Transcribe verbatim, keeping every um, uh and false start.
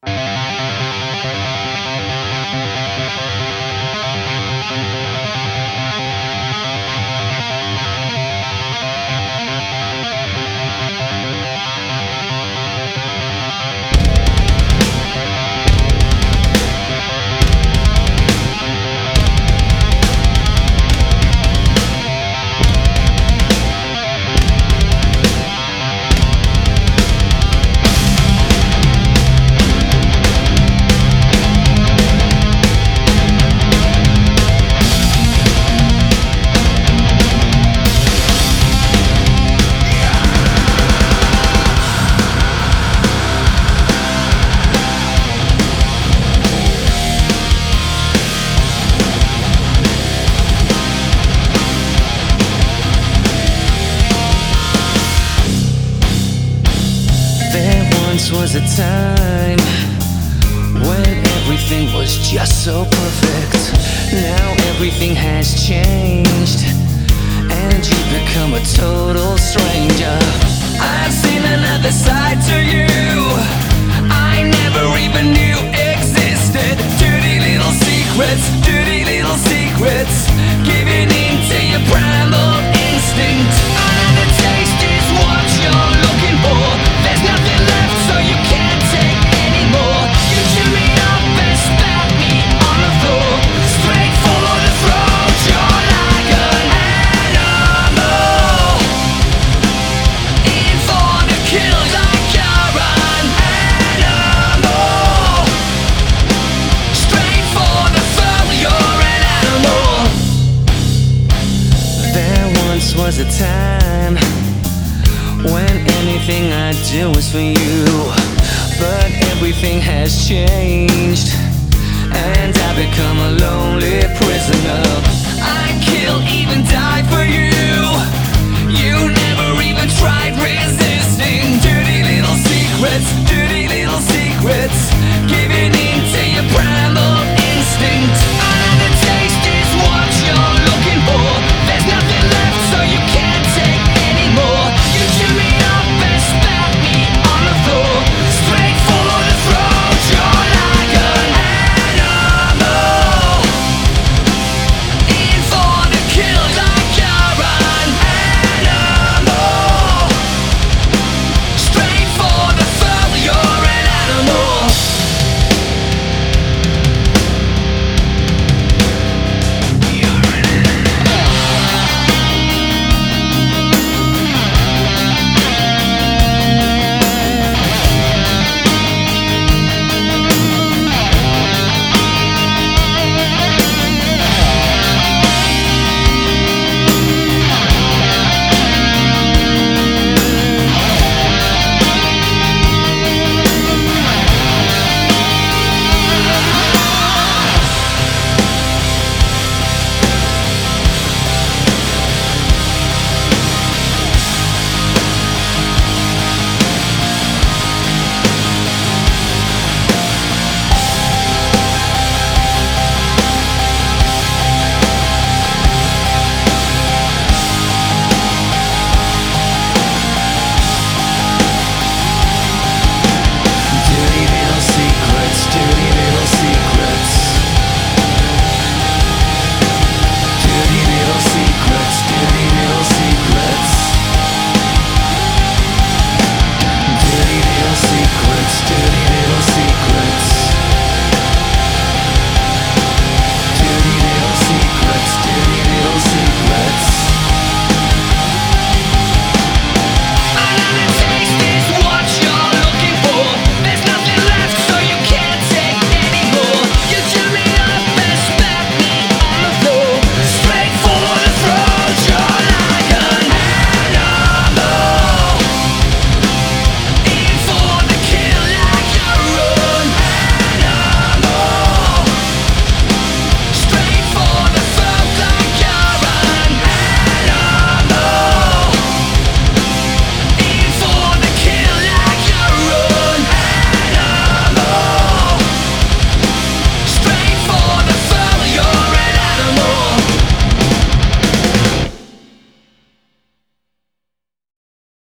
Was a time when everything was just so perfect. Now everything has changed, and you've become a total stranger. I've seen another side to you I never even knew existed. Dirty little secrets, dirty little secrets, giving in to your primal instinct. Another taste is what you're looking for. There's nothing left, so you can't take anymore. You chew me up and spat me on the floor, straight for the throat. You're like an animal, in for the kill, like you're an animal. Straight for the throat, you're an animal. There once was a time when anything I do was for you, but everything has changed, and I've become a